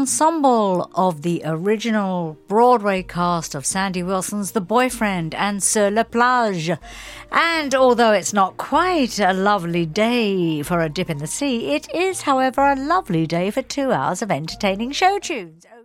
ensemble of the original Broadway cast of Sandy Wilson's The Boyfriend and Sur la Plage. And although it's not quite a lovely day for a dip in the sea, it is, however, a lovely day for 2 hours of entertaining show tunes.